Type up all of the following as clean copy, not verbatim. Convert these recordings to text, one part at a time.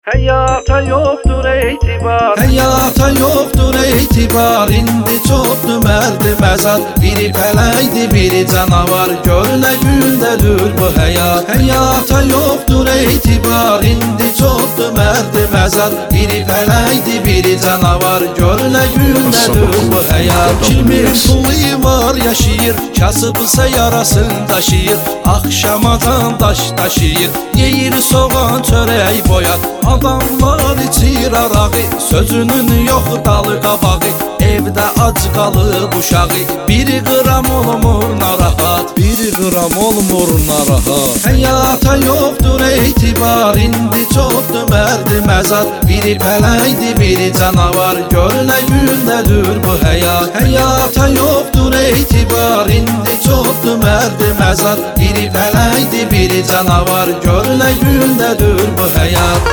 Həyata yoxdur etibar, həyata yoxdur etibar. İndi çoxdur mərdi məzar, biri pələkdir, biri canavar. Gör nə gündədir bu həyat. Həyata yoxdur etibar, indi çoxdur mərdi məzar, biri pələkdir, biri canavar. Gör nə gündədir bu həyat. Kimin pulu var yaşayır, kasıbsa yarasını daşıyır. Axşamadan daş daşıyır, yeyir soğan çörək boyat. Adamlar içir arağı, sözünün yox dalı qabağı. Evdə ac qalıb uşağı, bir qram olmur narahat, bir qram olmur narahat. Həyata yoxdur etibar, indi çoxdur mərdi məzar. Biri pələkdir, biri canavar. Gör nə gündədir bu həyat. Həyata yoxdur etibar, indi çoxdur mərdi məzar. Biri pələkdir, biri canavar. Gör nə gündədir bu həyat.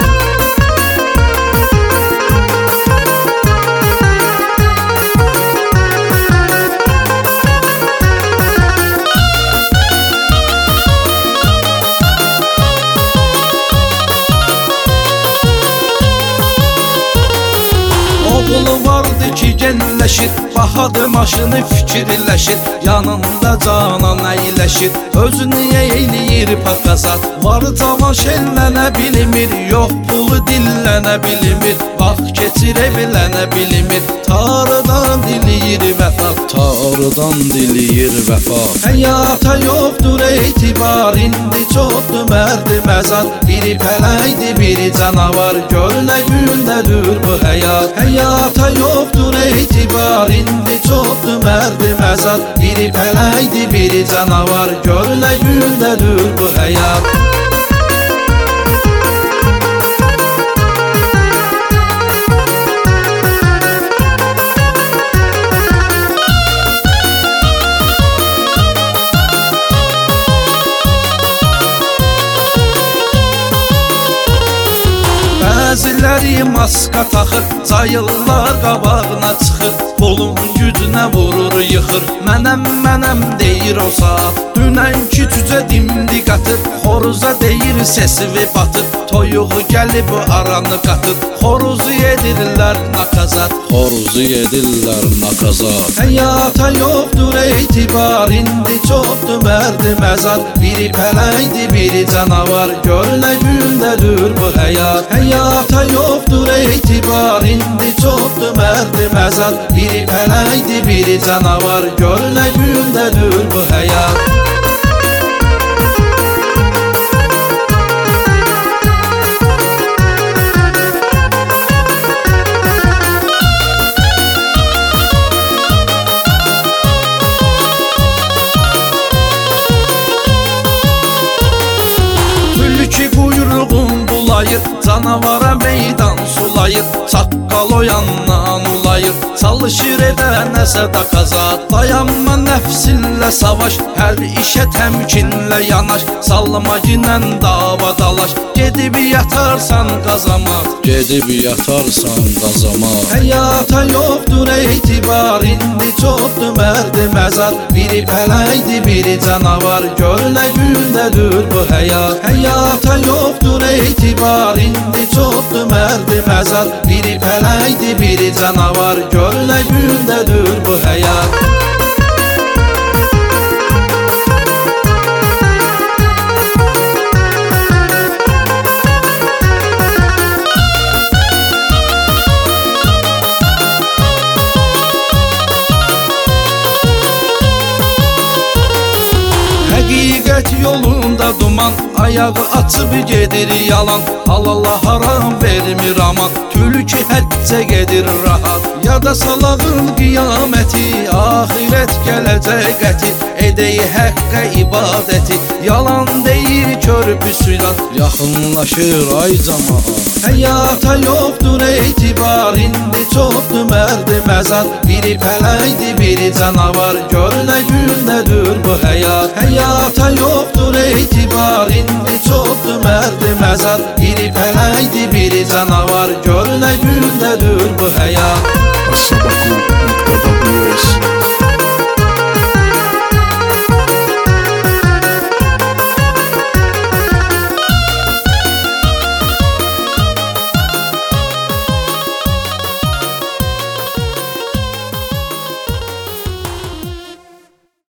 Oğlu vardı ki genləşir, bahadır maşını fikirləşir. Yanında canan əyləşir, özünü eyləyir pakasat. Var cavan şellənə bilmir, yox pulu dillənə bilmir. Vaxt keçir evlənə bilmir, tarıdan diliyir vəfa, tarıdan diliyir vəfa. Həyata yoxdur etibar, indi çoxdur mərdi məzar. Biri pələkdir, biri canavar. Gör nə gündədir bu həyat. Həyata yoxdur etibar, indi çoxdur mərdi məzar. Biri pələkdir, biri canavar. Gör nə gündədir bu həyat. Bəziləri maska taxır, cayırlar qabağına çıxır. Pulun gücünə vurur yıxır, mənəm deyir o saat. Dünənki cücə dimdi qatır, xoruza deyir səsivi batır. Toyuğu gəlib aranı qatır, xoruzu yedirlər nakazat, xoruzu yedirlər nakazat. Həyata yoxdur etibar, indi çoxdur mərdi məzar. Biri pələkdir, biri canavar. Gör nə gündədir bu həyat. Həyata yoxdur etibar, indi çoxdur mərdi məzar. Biri pələkdir, biri canavar. Gör nə gündədir bu həyat. Canavara meydan sulayır, çaqqal o yandan ulayır. Çalışır edə nəsə da qazat. Dayanma nəfsinlə savaş, hər işə təmkinlə yanaş. Sallama ginən dava dalaş, gedib yatarsan qazamat, gedib yatarsan qazamat. Həyata yoxdur etibar, indi çoxdur mərdi məzar. Biri pələkdir, biri canavar. Gör nə gündədir bu həyat. Həyata yoxdur etibar, indi çoxdur mərdi məzar. Biri pələkdir, biri canavar. Gör nə gündədir bu həyat. Həqiqət yolunda duman, ayağı açıb gedir yalan. Halala haram vermir aman, tülkü həccə gedir rahat. Yada salağın qiyaməti, ahirət gələcək qəti. Edəyi həqqə ibadəti, yalan deyir körpüsülə yaxınlaşır ay camaat. Həyata yoxdur etibar, indi çoxdur mərdi məzar. Biri pələkdir, biri canavar. Gör nə gündədir bu həyat. Həyata yoxdur etibar, indi çoxdur mərdi məzar. Biri pələkdir, biri canavar. Gör nə gündədir bu həyat. Asabaku.ws